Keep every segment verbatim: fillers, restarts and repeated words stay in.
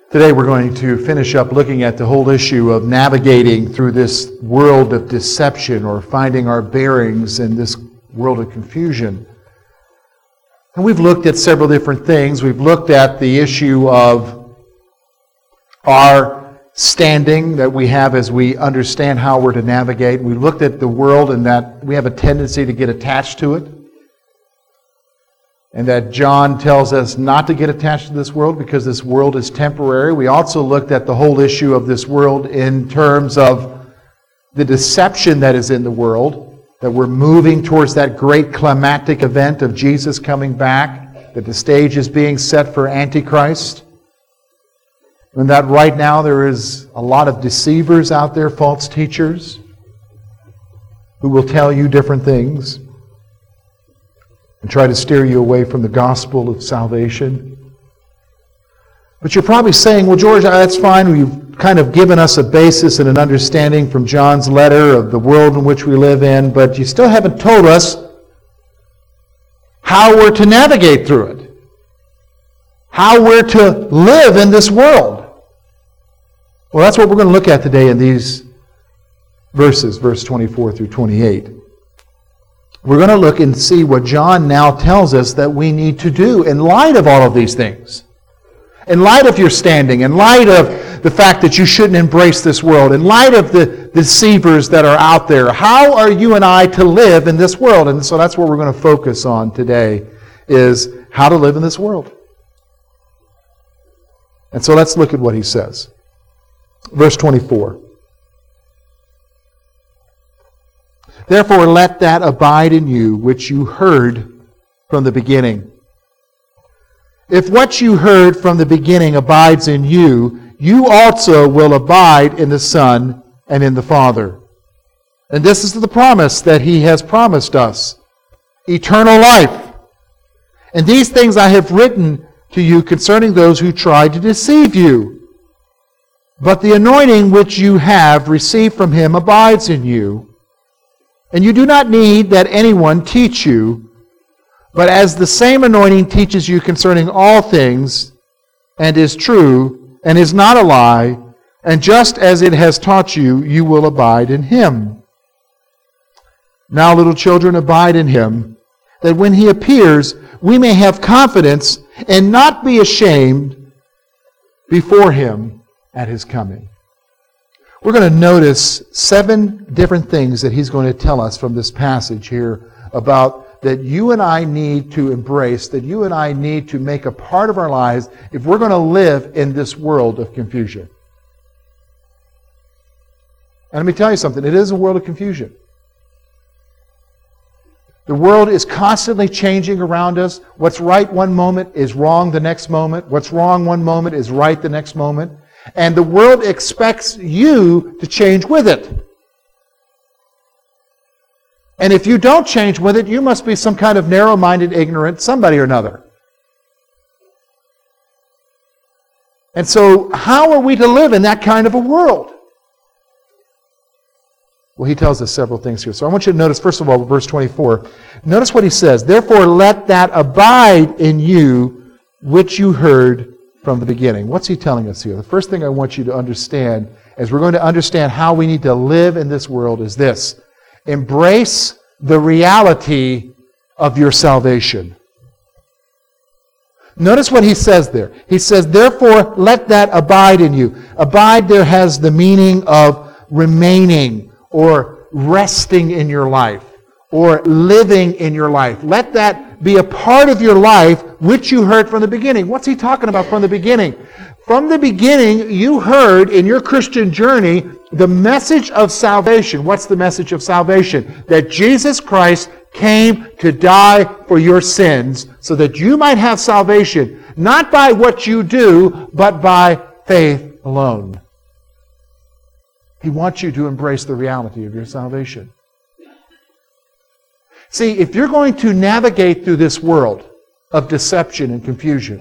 Today we're going to finish up looking at the whole issue of navigating through this world of deception or finding our bearings in this world of confusion. And we've looked at several different things. We've looked at the issue of our standing that we have as we understand how we're to navigate. We looked at the world and that we have a tendency to get attached to it. And that John tells us not to get attached to this world because this world is temporary. We also looked at the whole issue of this world in terms of the deception that is in the world, that we're moving towards that great climactic event of Jesus coming back, that the stage is being set for Antichrist, and that right now there is a lot of deceivers out there, false teachers, who will tell you different things and try to steer you away from the gospel of salvation. But you're probably saying, well, George, that's fine. You've kind of given us a basis and an understanding from John's letter of the world in which we live in, but you still haven't told us how we're to navigate through it, how we're to live in this world. Well, that's what we're going to look at today in these verses, verse twenty-four through twenty-eight. We're going to look and see what John now tells us that we need to do in light of all of these things. In light of your standing, in light of the fact that you shouldn't embrace this world, in light of the deceivers that are out there, how are you and I to live in this world? And so that's what we're going to focus on today, is how to live in this world. And so let's look at what he says. Verse twenty-four. Therefore, let that abide in you which you heard from the beginning. If what you heard from the beginning abides in you, you also will abide in the Son and in the Father. And this is the promise that He has promised us, eternal life. And these things I have written to you concerning those who try to deceive you. But the anointing which you have received from Him abides in you. And you do not need that anyone teach you, but as the same anointing teaches you concerning all things, and is true, and is not a lie, and just as it has taught you, you will abide in Him. Now, little children, abide in Him, that when He appears, we may have confidence and not be ashamed before Him at His coming. We're going to notice seven different things that he's going to tell us from this passage here about that you and I need to embrace, that you and I need to make a part of our lives if we're going to live in this world of confusion. And let me tell you something, it is a world of confusion. The world is constantly changing around us. What's right one moment is wrong the next moment. What's wrong one moment is right the next moment. And the world expects you to change with it. And if you don't change with it, you must be some kind of narrow-minded, ignorant somebody or another. And so, how are we to live in that kind of a world? Well, he tells us several things here. So I want you to notice, first of all, verse twenty-four. Notice what he says. Therefore, let that abide in you which you heard from the beginning. What's he telling us here? The first thing I want you to understand, as we're going to understand how we need to live in this world, is this. Embrace the reality of your salvation. Notice what he says there. He says, therefore, let that abide in you. Abide there has the meaning of remaining or resting in your life or living in your life. Let that be a part of your life which you heard from the beginning. What's he talking about from the beginning? From the beginning, you heard in your Christian journey the message of salvation. What's the message of salvation? That Jesus Christ came to die for your sins so that you might have salvation, not by what you do, but by faith alone. He wants you to embrace the reality of your salvation. See, if you're going to navigate through this world of deception and confusion,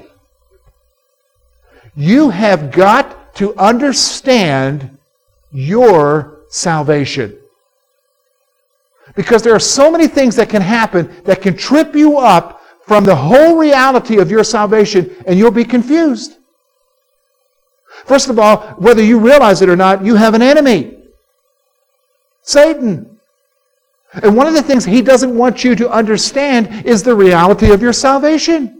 you have got to understand your salvation. Because there are so many things that can happen that can trip you up from the whole reality of your salvation, and you'll be confused. First of all, whether you realize it or not, you have an enemy. Satan. And one of the things he doesn't want you to understand is the reality of your salvation.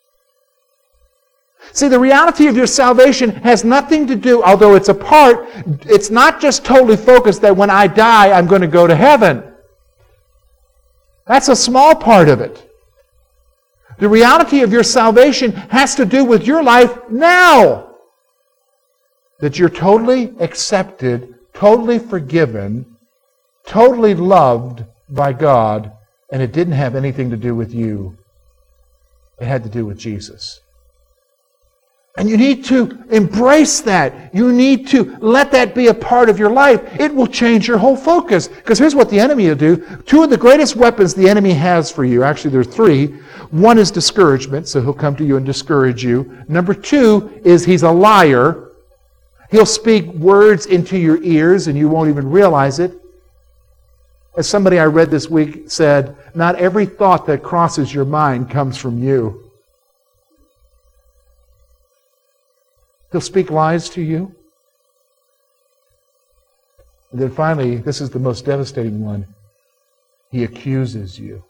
See, the reality of your salvation has nothing to do, although it's a part, it's not just totally focused that when I die, I'm going to go to heaven. That's a small part of it. The reality of your salvation has to do with your life now. That you're totally accepted, totally forgiven, totally loved by God, and it didn't have anything to do with you. It had to do with Jesus. And you need to embrace that. You need to let that be a part of your life. It will change your whole focus. Because here's what the enemy will do. Two of the greatest weapons the enemy has for you, actually there are three. One is discouragement, so he'll come to you and discourage you. Number two is he's a liar. He'll speak words into your ears and you won't even realize it. As somebody I read this week said, not every thought that crosses your mind comes from you. He'll speak lies to you. And then finally, this is the most devastating one. He accuses you.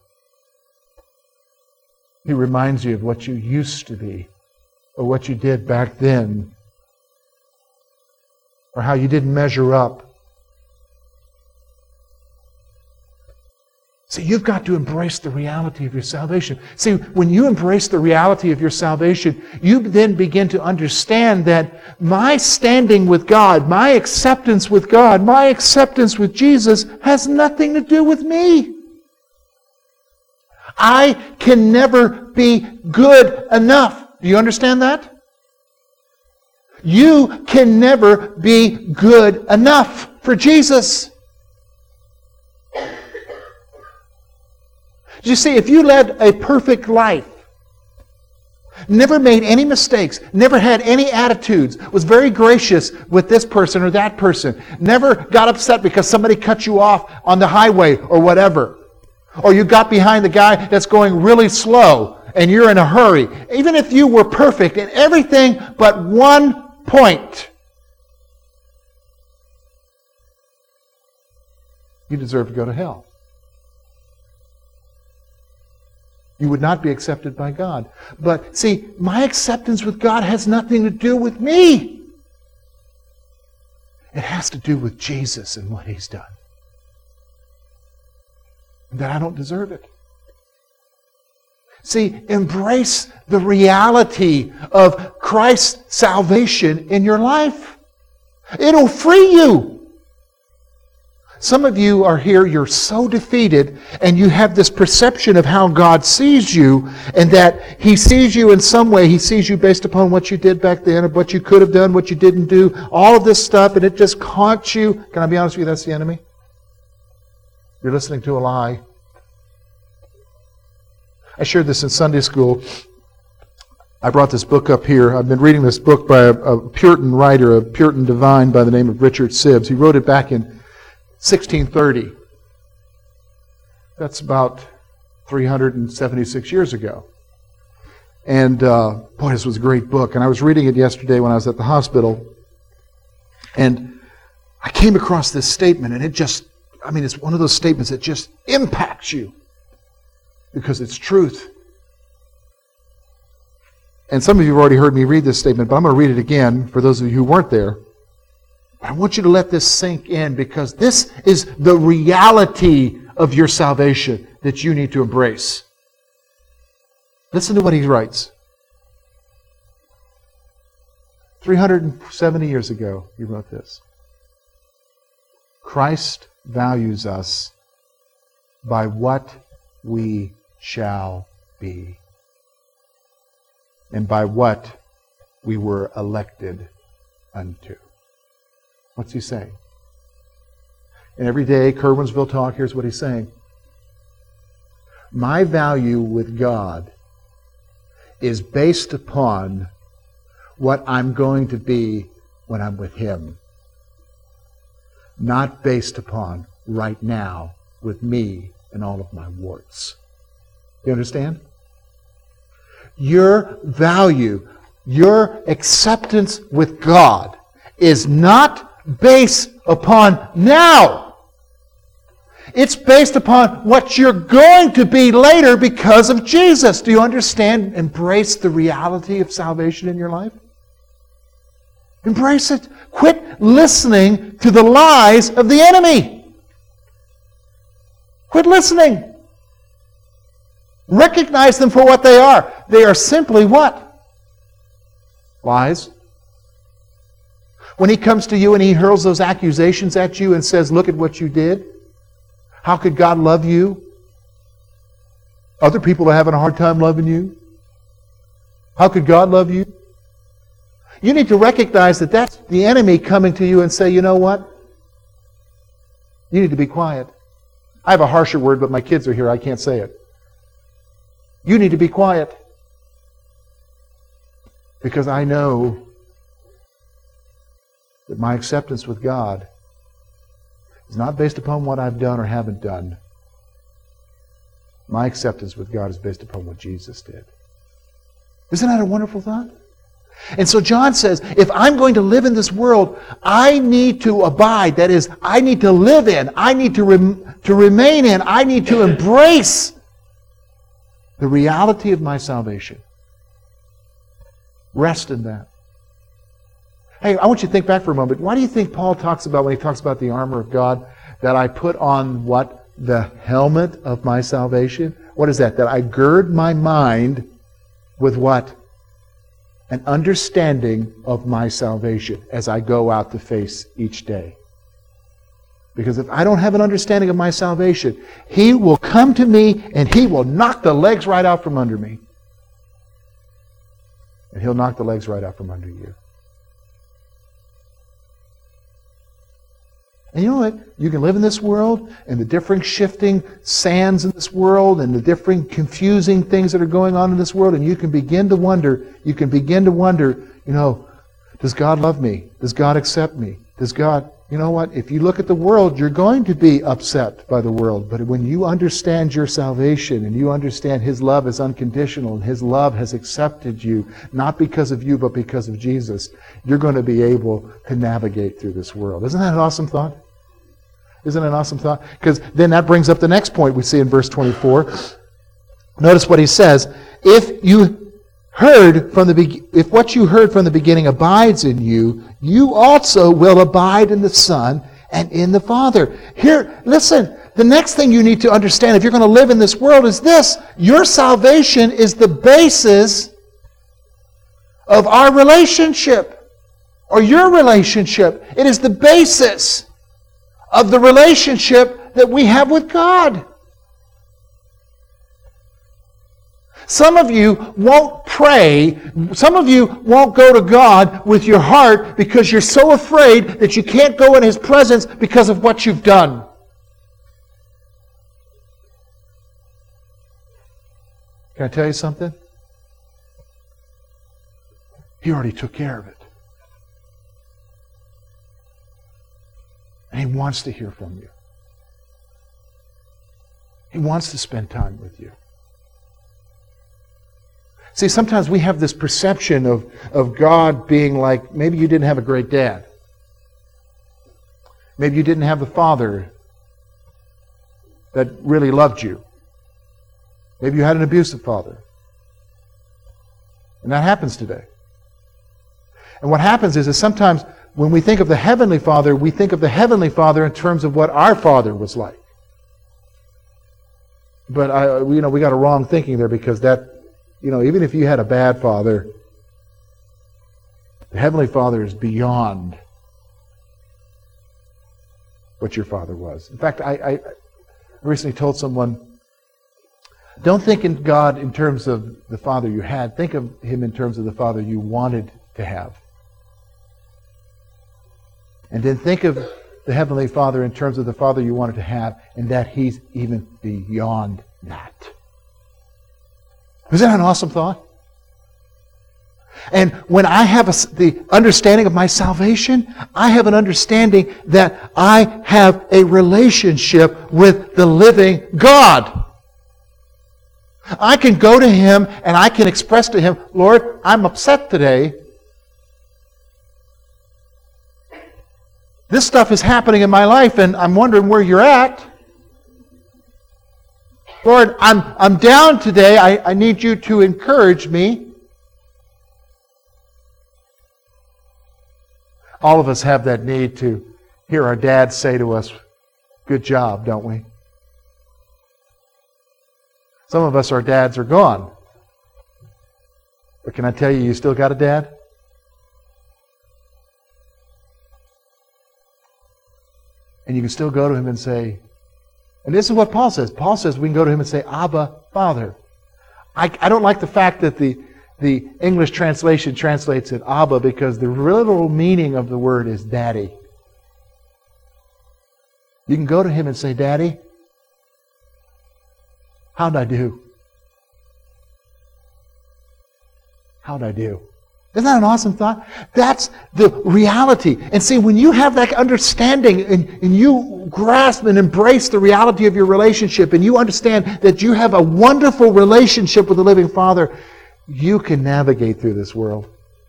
He reminds you of what you used to be, or what you did back then, or how you didn't measure up. See, you've got to embrace the reality of your salvation. See, when you embrace the reality of your salvation, you then begin to understand that my standing with God, my acceptance with God, my acceptance with Jesus has nothing to do with me. I can never be good enough. Do you understand that? You can never be good enough for Jesus. You see, if you led a perfect life, never made any mistakes, never had any attitudes, was very gracious with this person or that person, never got upset because somebody cut you off on the highway or whatever, or you got behind the guy that's going really slow and you're in a hurry, even if you were perfect in everything but one point, you deserve to go to hell. You would not be accepted by God. But see, my acceptance with God has nothing to do with me. It has to do with Jesus and what He's done. And that I don't deserve it. See, embrace the reality of Christ's salvation in your life. It'll free you. Some of you are here, you're so defeated, and you have this perception of how God sees you, and that He sees you in some way. He sees you based upon what you did back then, or what you could have done, what you didn't do, all of this stuff, and it just haunts you. Can I be honest with you? That's the enemy. You're listening to a lie. I shared this in Sunday school. I brought this book up here. I've been reading this book by a, a Puritan writer, a Puritan divine by the name of Richard Sibbes. He wrote it back in sixteen thirty. That's about three hundred seventy-six years ago. And uh, boy, this was a great book. And I was reading it yesterday when I was at the hospital. And I came across this statement, and it just, I mean, it's one of those statements that just impacts you because it's truth. And some of you have already heard me read this statement, but I'm going to read it again for those of you who weren't there. I want you to let this sink in, because this is the reality of your salvation that you need to embrace. Listen to what he writes. three hundred seventy years ago, he wrote this. Christ values us by what we shall be, and by what we were elected unto. What's he saying? And every day, Kerwinsville Talk, here's what he's saying. My value with God is based upon what I'm going to be when I'm with Him. Not based upon right now with me and all of my warts. You understand? Your value, your acceptance with God is not based upon now. It's based upon what you're going to be later because of Jesus. Do you understand? Embrace the reality of salvation in your life. Embrace it. Quit listening to the lies of the enemy. Quit listening. Recognize them for what they are. They are simply what? Lies. When he comes to you and he hurls those accusations at you and says, look at what you did. How could God love you? Other people are having a hard time loving you. How could God love you? You need to recognize that that's the enemy coming to you and say, you know what? You need to be quiet. I have a harsher word, but my kids are here. I can't say it. You need to be quiet. Because I know that my acceptance with God is not based upon what I've done or haven't done. My acceptance with God is based upon what Jesus did. Isn't that a wonderful thought? And so John says, if I'm going to live in this world, I need to abide. That is, I need to live in. I need to, rem- to remain in. I need to embrace the reality of my salvation. Rest in that. Hey, I want you to think back for a moment. Why do you think Paul talks about, when he talks about the armor of God, that I put on what? The helmet of my salvation? What is that? That I gird my mind with what? An understanding of my salvation as I go out to face each day. Because if I don't have an understanding of my salvation, He will come to me and He will knock the legs right out from under me. And He'll knock the legs right out from under you. And you know what? You can live in this world and the different shifting sands in this world and the different confusing things that are going on in this world, and you can begin to wonder, you can begin to wonder, you know, does God love me? Does God accept me? Does God, you know what? If you look at the world, you're going to be upset by the world. But when you understand your salvation and you understand His love is unconditional and His love has accepted you, not because of you, but because of Jesus, you're going to be able to navigate through this world. Isn't that an awesome thought? Isn't it an awesome thought? Because then that brings up the next point we see in verse twenty-four. Notice what he says. If you heard from the be- if what you heard from the beginning abides in you, you also will abide in the Son and in the Father. Here, listen, the next thing you need to understand if you're going to live in this world is this. Your salvation is the basis of our relationship, or your relationship. It is the basis of the relationship that we have with God. Some of you won't pray, some of you won't go to God with your heart because you're so afraid that you can't go in His presence because of what you've done. Can I tell you something? He already took care of it. And He wants to hear from you. He wants to spend time with you. See, sometimes we have this perception of, of God being like, maybe you didn't have a great dad. Maybe you didn't have the father that really loved you. Maybe you had an abusive father. And that happens today. And what happens is, is sometimes when we think of the Heavenly Father, we think of the Heavenly Father in terms of what our Father was like. But I, you know, we got a wrong thinking there, because that, you know, even if you had a bad father, the Heavenly Father is beyond what your father was. In fact, I, I recently told someone, don't think in God in terms of the father you had. Think of Him in terms of the father you wanted to have. And then think of the Heavenly Father in terms of the Father you wanted to have, and that He's even beyond that. Isn't that an awesome thought? And when I have a, the understanding of my salvation, I have an understanding that I have a relationship with the living God. I can go to Him and I can express to Him, Lord, I'm upset today. This stuff is happening in my life and I'm wondering where you're at. Lord, I'm, I'm down today. I, I need you to encourage me. All of us have that need to hear our dads say to us, good job, don't we? Some of us, our dads are gone. But can I tell you, you still got a dad? And you can still go to him and say, and this is what Paul says. Paul says we can go to him and say, Abba, Father. I, I don't like the fact that the, the English translation translates it Abba because the literal meaning of the word is daddy. You can go to him and say, Daddy, how'd I do? How'd I do? Isn't that an awesome thought? That's the reality. And see, when you have that understanding and, and you grasp and embrace the reality of your relationship and you understand that you have a wonderful relationship with the living Father, you can navigate through this world.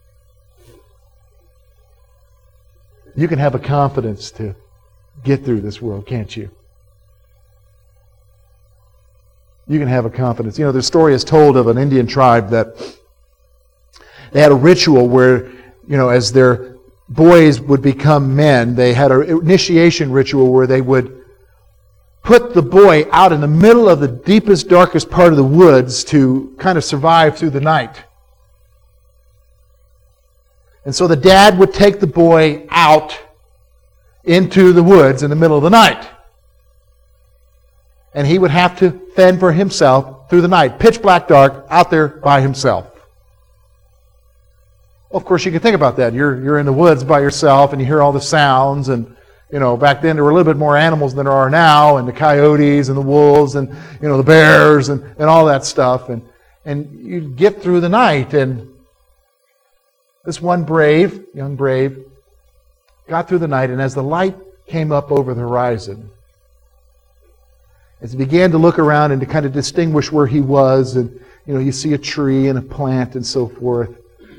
You can have a confidence to get through this world, can't you? You can have a confidence. You know, the story is told of an Indian tribe that they had a ritual where, you know, as their boys would become men, they had an initiation ritual where they would put the boy out in the middle of the deepest, darkest part of the woods to kind of survive through the night. And so the dad would take the boy out into the woods in the middle of the night. And he would have to fend for himself through the night, pitch black dark, out there by himself. Well, of course, you can think about that. You're you're in the woods by yourself, and you hear all the sounds. And you know, back then there were a little bit more animals than there are now, and the coyotes and the wolves, and you know the bears and, and all that stuff. And and you get through the night, and this one brave, young brave, got through the night, and as the light came up over the horizon, as he began to look around and to kind of distinguish where he was, and you know, you see a tree and a plant and so forth.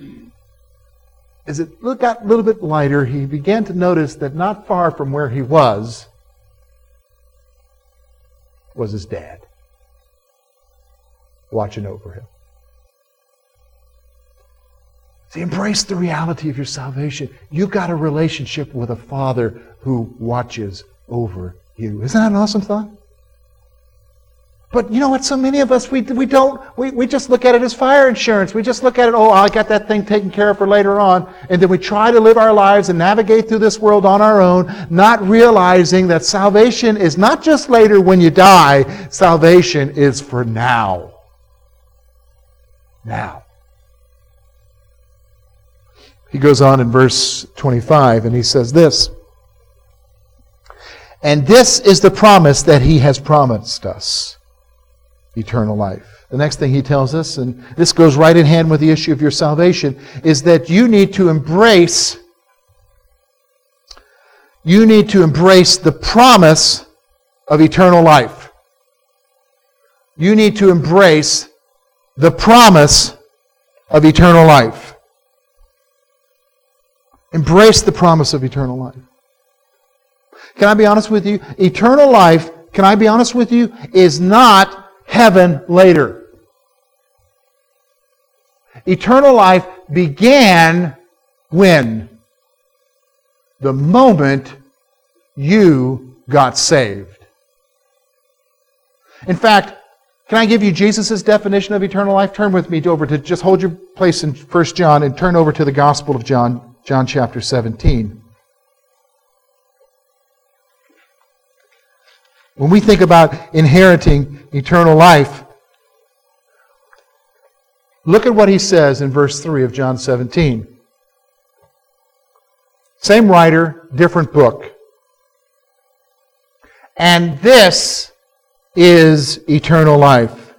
As it got a little bit lighter, he began to notice that not far from where he was was his dad, watching over him. See, embrace the reality of your salvation. You've got a relationship with a Father who watches over you. Isn't that an awesome thought? But you know what? So many of us, we we don't, we, we just look at it as fire insurance. We just look at it, oh, I got that thing taken care of for later on. And then we try to live our lives and navigate through this world on our own, not realizing that salvation is not just later when you die. Salvation is for now. Now. He goes on in verse twenty-five and he says this, and this is the promise that He has promised us. Eternal life. The next thing he tells us, and this goes right in hand with the issue of your salvation, is that you need to embrace you need to embrace the promise of eternal life. You need to embrace the promise of eternal life. Embrace the promise of eternal life. Can I be honest with you? Eternal life, can I be honest with you, is not heaven later. Eternal life began when? The moment you got saved. In fact, can I give you Jesus' definition of eternal life? Turn with me over to, just hold your place in First John and turn over to the Gospel of John, John chapter seventeen. When we think about inheriting eternal life, look at what he says in verse three of John seventeen. Same writer, different book. And this is eternal life,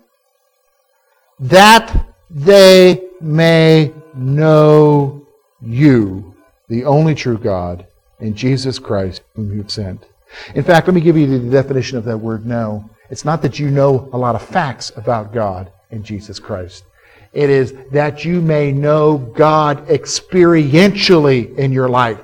that they may know you, the only true God, and Jesus Christ, whom you've sent. In fact, let me give you the definition of that word know. It's not that you know a lot of facts about God and Jesus Christ. It is that you may know God experientially in your life.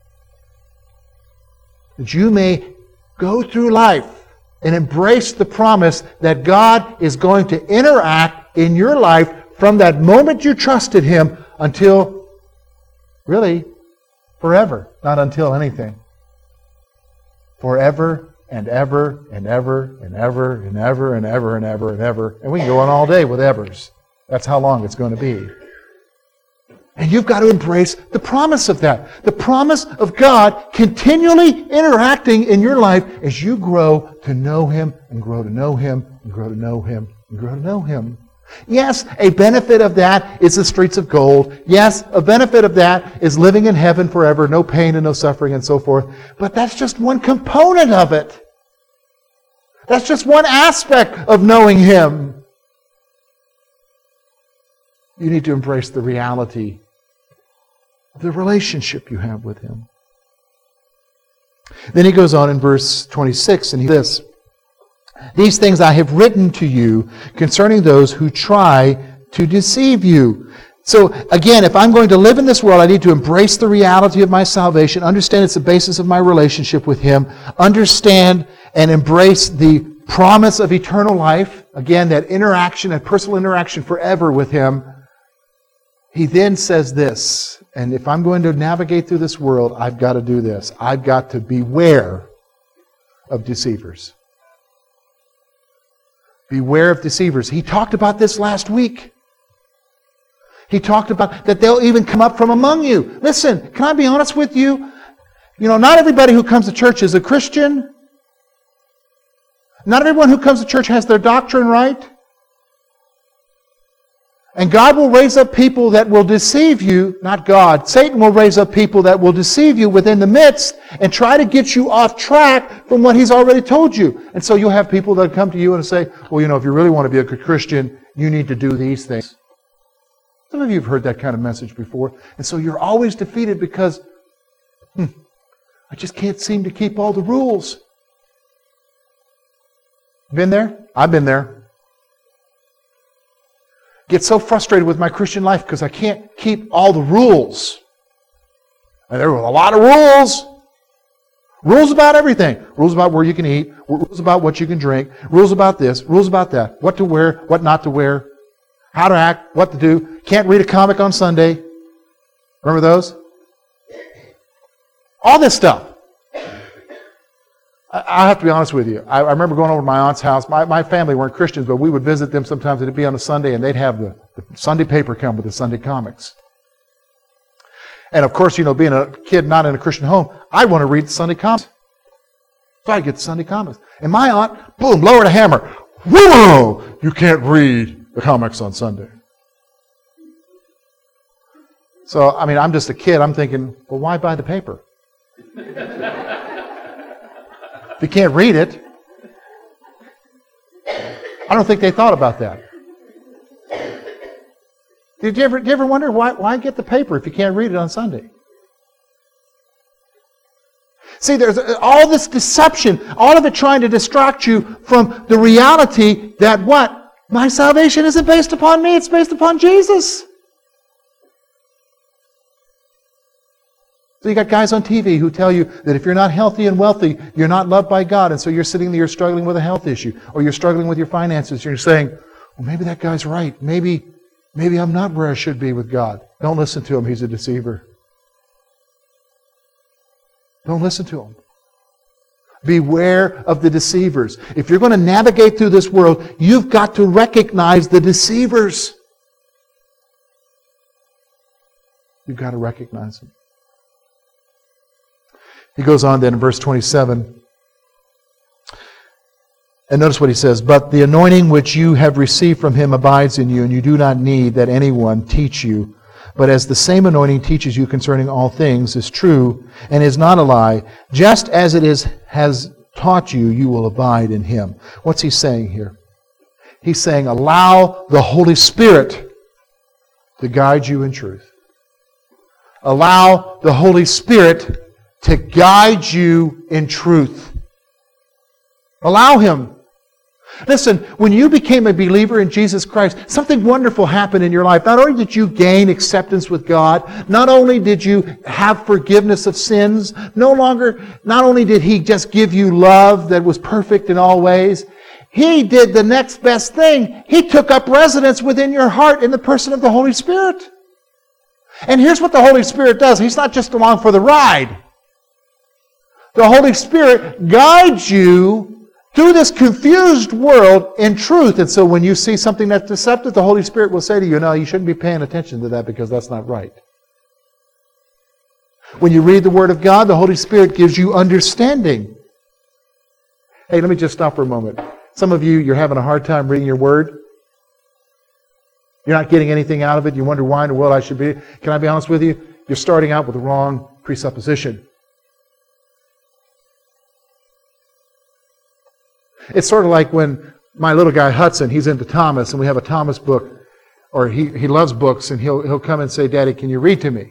That you may go through life and embrace the promise that God is going to interact in your life from that moment you trusted Him until, really, forever. Not until anything. Forever and ever and ever and ever and ever and ever and ever and ever. And we can go on all day with evers. That's how long it's going to be. And you've got to embrace the promise of that. The promise of God continually interacting in your life as you grow to know Him and grow to know Him and grow to know Him and grow to know Him. Yes, a benefit of that is the streets of gold. Yes, a benefit of that is living in heaven forever, no pain and no suffering and so forth. But that's just one component of it. That's just one aspect of knowing Him. You need to embrace the reality of the relationship you have with Him. Then he goes on in verse twenty-six, and he says, "These things I have written to you concerning those who try to deceive you." So again, if I'm going to live in this world, I need to embrace the reality of my salvation, understand it's the basis of my relationship with Him, understand and embrace the promise of eternal life, again, that interaction, that personal interaction forever with Him. He then says this, and if I'm going to navigate through this world, I've got to do this. I've got to beware of deceivers. Beware of deceivers. He talked about this last week. He talked about that they'll even come up from among you. Listen, can I be honest with you? You know, not everybody who comes to church is a Christian. Not everyone who comes to church has their doctrine right. And God will raise up people that will deceive you, not God. Satan will raise up people that will deceive you within the midst and try to get you off track from what he's already told you. And so you'll have people that come to you and say, well, you know, if you really want to be a good Christian, you need to do these things. Some of you have heard that kind of message before. And so you're always defeated because, hmm, I just can't seem to keep all the rules. Been there? I've been there. Get so frustrated with my Christian life because I can't keep all the rules. And there were a lot of rules. Rules about everything. Rules about where you can eat. Rules about what you can drink. Rules about this. Rules about that. What to wear. What not to wear. How to act. What to do. Can't read a comic on Sunday. Remember those? All this stuff. I have to be honest with you. I remember going over to my aunt's house. My, my family weren't Christians, but we would visit them sometimes. It'd be on a Sunday, and they'd have the, the Sunday paper come with the Sunday comics. And of course, you know, being a kid not in a Christian home, I want to read the Sunday comics. So I get the Sunday comics. And my aunt, boom, lowered a hammer. Whoa! You can't read the comics on Sunday. So, I mean, I'm just a kid. I'm thinking, well, why buy the paper? If you can't read it. I don't think they thought about that. Did you ever, did you ever wonder why, why get the paper if you can't read it on Sunday? See, there's all this deception, all of it trying to distract you from the reality that what? My salvation isn't based upon me, it's based upon Jesus. So you got guys on T V who tell you that if you're not healthy and wealthy, you're not loved by God, and so you're sitting there, you're struggling with a health issue, or you're struggling with your finances, you're saying, well, maybe that guy's right. Maybe, maybe I'm not where I should be with God. Don't listen to him. He's a deceiver. Don't listen to him. Beware of the deceivers. If you're going to navigate through this world, you've got to recognize the deceivers. You've got to recognize them. He goes on then in verse twenty-seven. And notice what he says. But the anointing which you have received from him abides in you, and you do not need that anyone teach you. But as the same anointing teaches you concerning all things is true and is not a lie, just as it is has taught you, you will abide in him. What's he saying here? He's saying allow the Holy Spirit to guide you in truth. Allow the Holy Spirit to guide you in truth. Allow him. Listen, when you became a believer in Jesus Christ, something wonderful happened in your life. Not only did you gain acceptance with God, not only did you have forgiveness of sins, no longer, not only did He just give you love that was perfect in all ways, He did the next best thing. He took up residence within your heart in the person of the Holy Spirit. And here's what the Holy Spirit does. He's not just along for the ride. The Holy Spirit guides you through this confused world in truth. And so when you see something that's deceptive, the Holy Spirit will say to you, no, you shouldn't be paying attention to that because that's not right. When you read the Word of God, the Holy Spirit gives you understanding. Hey, let me just stop for a moment. Some of you, you're having a hard time reading your Word. You're not getting anything out of it. You wonder why in the world I should be. Can I be honest with you? You're starting out with the wrong presupposition. It's sort of like when my little guy Hudson, he's into Thomas, and we have a Thomas book, or he, he loves books, and he'll, he'll come and say, Daddy, can you read to me?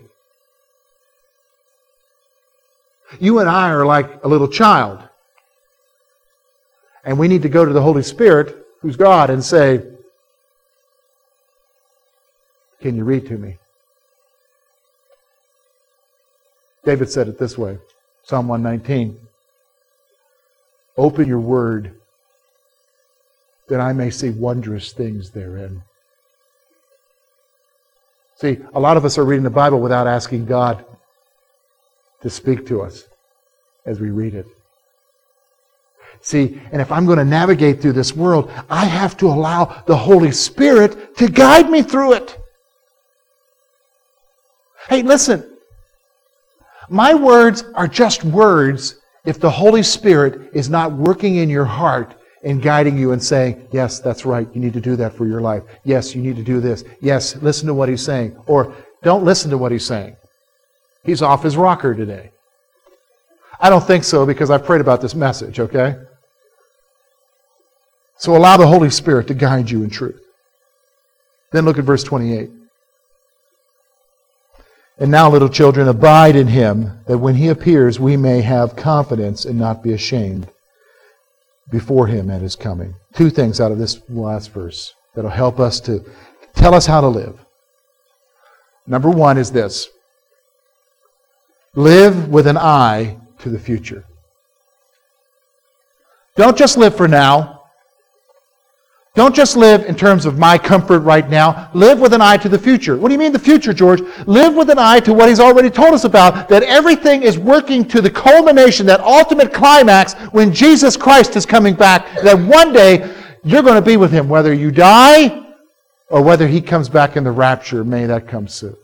You and I are like a little child. And we need to go to the Holy Spirit, who's God, and say, can you read to me? David said it this way, Psalm one nineteen. Open your word, that I may see wondrous things therein. See, a lot of us are reading the Bible without asking God to speak to us as we read it. See, and if I'm going to navigate through this world, I have to allow the Holy Spirit to guide me through it. Hey, listen. My words are just words if the Holy Spirit is not working in your heart and guiding you and saying, yes, that's right, you need to do that for your life. Yes, you need to do this. Yes, listen to what He's saying. Or don't listen to what He's saying. He's off his rocker today. I don't think so because I've prayed about this message, okay? So allow the Holy Spirit to guide you in truth. Then look at verse twenty-eight. And now, little children, abide in Him, that when He appears, we may have confidence and not be ashamed before Him at His coming. Two things out of this last verse that will help us to tell us how to live. Number one is this. Live with an eye to the future. Don't just live for now. Don't just live in terms of my comfort right now. Live with an eye to the future. What do you mean the future, George? Live with an eye to what He's already told us about, that everything is working to the culmination, that ultimate climax when Jesus Christ is coming back, that one day you're going to be with Him, whether you die or whether He comes back in the rapture. May that come soon.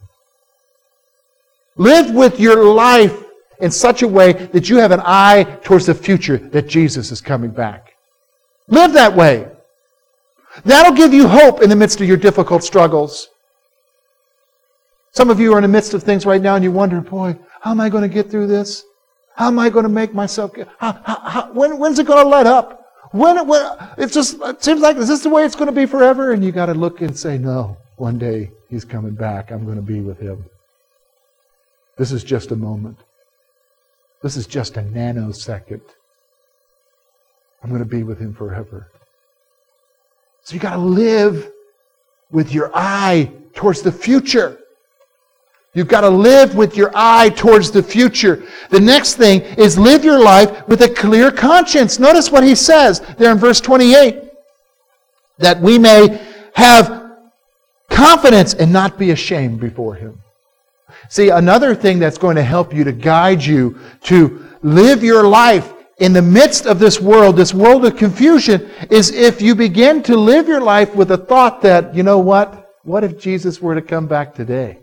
Live with your life in such a way that you have an eye towards the future, that Jesus is coming back. Live that way. That'll give you hope in the midst of your difficult struggles. Some of you are in the midst of things right now and you wonder, boy, how am I going to get through this? How am I going to make myself get... How, how, how, when, when's it going to let up? When, when it's just, it seems like, is this the way it's going to be forever? And you got to look and say, no, one day He's coming back. I'm going to be with Him. This is just a moment. This is just a nanosecond. I'm going to be with Him forever. So you got to live with your eye towards the future. You've got to live with your eye towards the future. The next thing is live your life with a clear conscience. Notice what he says there in verse twenty-eight. That we may have confidence and not be ashamed before Him. See, another thing that's going to help you to guide you to live your life in the midst of this world, this world of confusion, is if you begin to live your life with a thought that, you know what? What if Jesus were to come back today?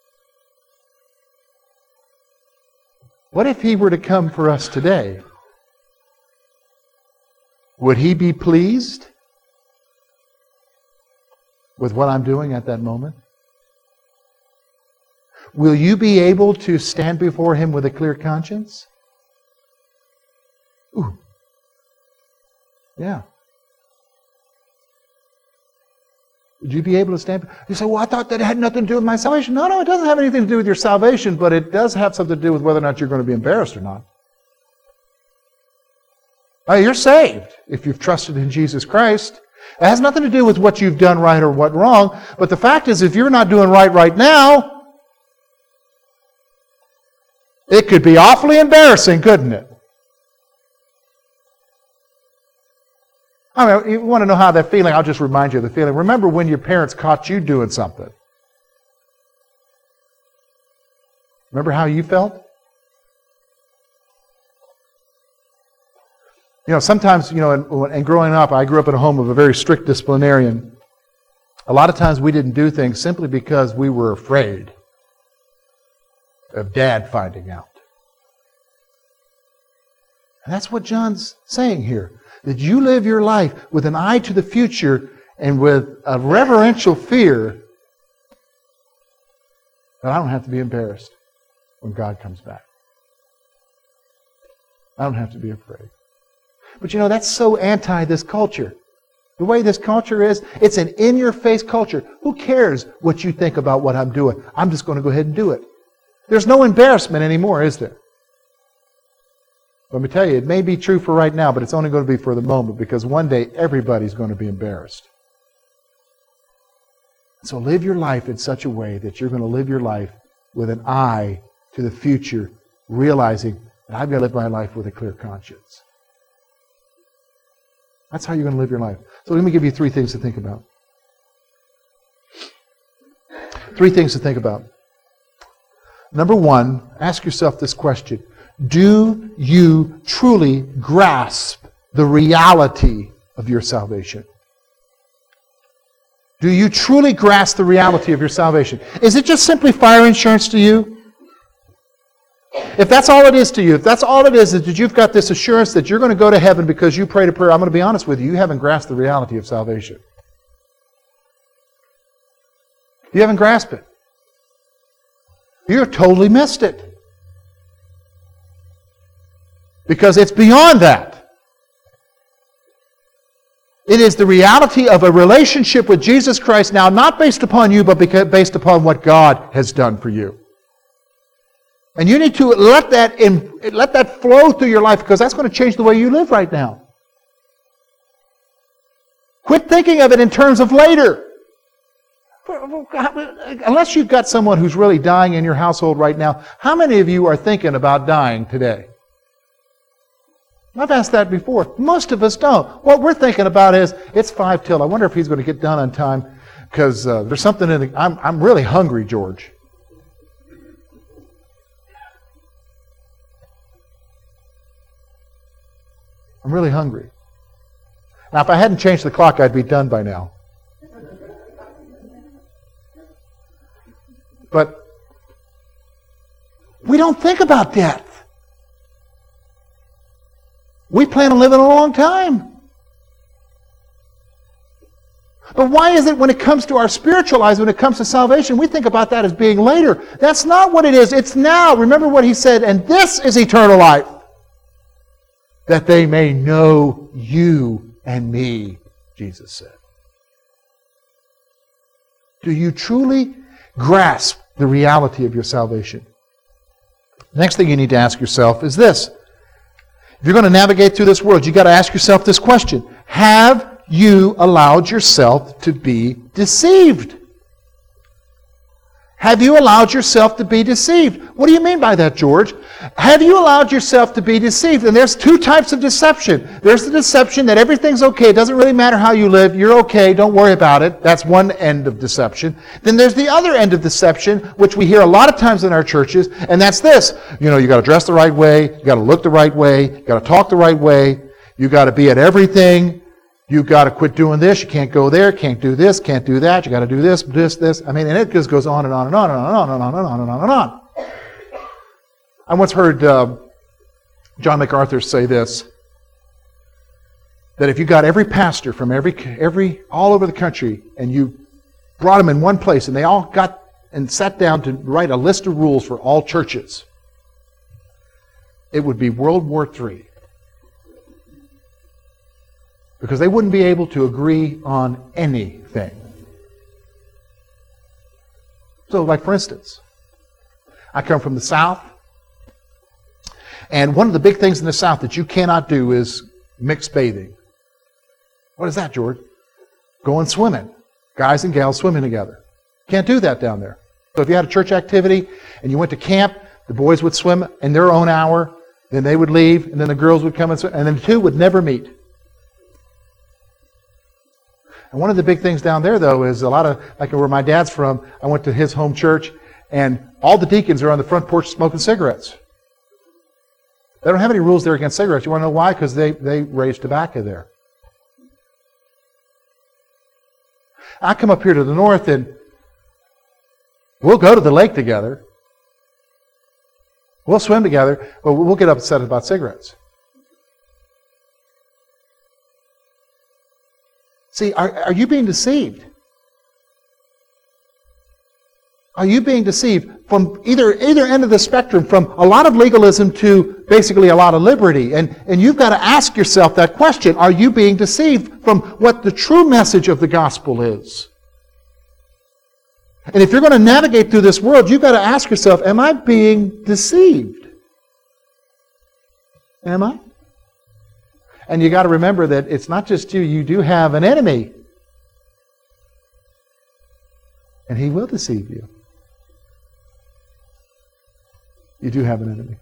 What if He were to come for us today? Would He be pleased with what I'm doing at that moment? Will you be able to stand before Him with a clear conscience? Ooh. Yeah. Would you be able to stand? You say, well, I thought that had nothing to do with my salvation. No, no, it doesn't have anything to do with your salvation, but it does have something to do with whether or not you're going to be embarrassed or not. Oh, you're saved if you've trusted in Jesus Christ. It has nothing to do with what you've done right or what wrong. But the fact is, if you're not doing right right now, it could be awfully embarrassing, couldn't it? I mean, you want to know how that feeling, I'll just remind you of the feeling. Remember when your parents caught you doing something? Remember how you felt? You know, sometimes, you know, and, and growing up, I grew up in a home of a very strict disciplinarian. A lot of times we didn't do things simply because we were afraid of Dad finding out. And that's what John's saying here. That you live your life with an eye to the future and with a reverential fear that I don't have to be embarrassed when God comes back. I don't have to be afraid. But you know, that's so anti this culture. The way this culture is, it's an in-your-face culture. Who cares what you think about what I'm doing? I'm just going to go ahead and do it. There's no embarrassment anymore, is there? Let me tell you, it may be true for right now, but it's only going to be for the moment, because one day everybody's going to be embarrassed. So live your life in such a way that you're going to live your life with an eye to the future, realizing that I've got to live my life with a clear conscience. That's how you're going to live your life. So let me give you three things to think about. Three things to think about. Number one, ask yourself this question. Do you truly grasp the reality of your salvation? Do you truly grasp the reality of your salvation? Is it just simply fire insurance to you? If that's all it is to you, if that's all it is, is that you've got this assurance that you're going to go to heaven because you prayed a prayer, I'm going to be honest with you, you haven't grasped the reality of salvation. You haven't grasped it. You've totally missed it. Because it's beyond that. It is the reality of a relationship with Jesus Christ now, not based upon you, but based upon what God has done for you. And you need to let that in, let that flow through your life, because that's going to change the way you live right now. Quit thinking of it in terms of later. Unless you've got someone who's really dying in your household right now, how many of you are thinking about dying today? I've asked that before. Most of us don't. What we're thinking about is, it's five till. I wonder if he's going to get done on time, because uh, there's something in the... I'm, I'm really hungry, George. I'm really hungry. Now, if I hadn't changed the clock, I'd be done by now. But we don't think about death. We plan on living a long time. But why is it when it comes to our spiritual lives, when it comes to salvation, we think about that as being later? That's not what it is. It's now. Remember what he said, and this is eternal life, that they may know you and me, Jesus said. Do you truly grasp the reality of your salvation? The next thing you need to ask yourself is this. If you're going to navigate through this world, you've got to ask yourself this question. Have you allowed yourself to be deceived? Have you allowed yourself to be deceived? What do you mean by that, George? Have you allowed yourself to be deceived? And there's two types of deception. There's the deception that everything's okay. It doesn't really matter how you live. You're okay. Don't worry about it. That's one end of deception. Then there's the other end of deception, which we hear a lot of times in our churches, and that's this. You know, you got to dress the right way. You got to look the right way. You got to talk the right way. You got to be at everything. You've got to quit doing this. You can't go there. Can't do this. Can't do that. You got to do this, this, this. I mean, and it just goes on and on and on and on and on and on and on and on. I once heard uh, John MacArthur say this, that if you got every pastor from every every all over the country and you brought them in one place and they all got and sat down to write a list of rules for all churches, it would be World War Three. Because they wouldn't be able to agree on anything. So, like for instance, I come from the South, and one of the big things in the South that you cannot do is mixed bathing. What is that, George? Going swimming. Guys and gals swimming together. Can't do that down there. So if you had a church activity and you went to camp, the boys would swim in their own hour, then they would leave, and then the girls would come and swim, and then the two would never meet. And one of the big things down there, though, is a lot of, like where my dad's from, I went to his home church, and all the deacons are on the front porch smoking cigarettes. They don't have any rules there against cigarettes. You want to know why? Because they, they raise tobacco there. I come up here to the north, and we'll go to the lake together. We'll swim together, but we'll get upset about cigarettes. See, are, are you being deceived? Are you being deceived from either either end of the spectrum, from a lot of legalism to basically a lot of liberty? And, and you've got to ask yourself that question. Are you being deceived from what the true message of the gospel is? And if you're going to navigate through this world, you've got to ask yourself, am I being deceived? Am I? And you got to remember that it's not just you, you do have an enemy. And he will deceive you. You do have an enemy.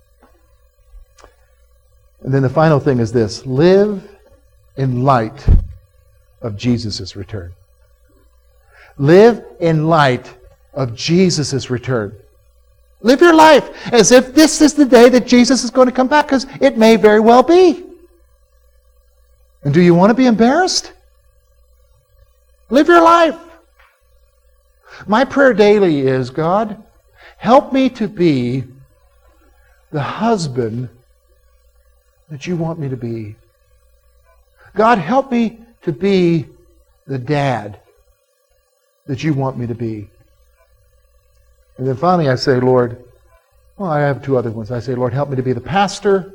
And then the final thing is this: live in light of Jesus' return. Live in light of Jesus' return. Live your life as if this is the day that Jesus is going to come back, because it may very well be. And do you want to be embarrassed? Live your life. My prayer daily is, God, help me to be the husband that you want me to be. God, help me to be the dad that you want me to be. And then finally I say, Lord, well, I have two other ones. I say, Lord, help me to be the pastor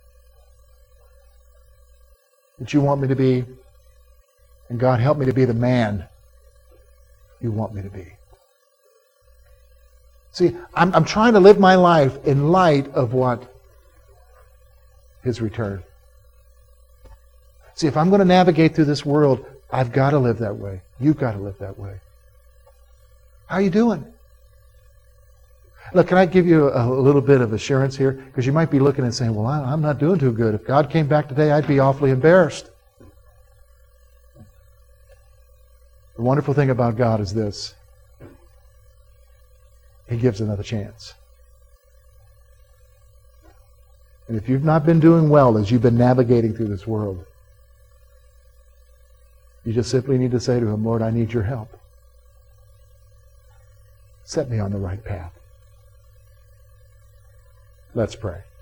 that you want me to be. And God, help me to be the man you want me to be. See, I'm, I'm trying to live my life in light of what? His return. See, if I'm going to navigate through this world, I've got to live that way. You've got to live that way. How are you doing? Look, can I give you a, a little bit of assurance here? Because you might be looking and saying, well, I, I'm not doing too good. If God came back today, I'd be awfully embarrassed. The wonderful thing about God is this: He gives another chance. And if you've not been doing well as you've been navigating through this world, you just simply need to say to Him, Lord, I need your help. Set me on the right path. Let's pray.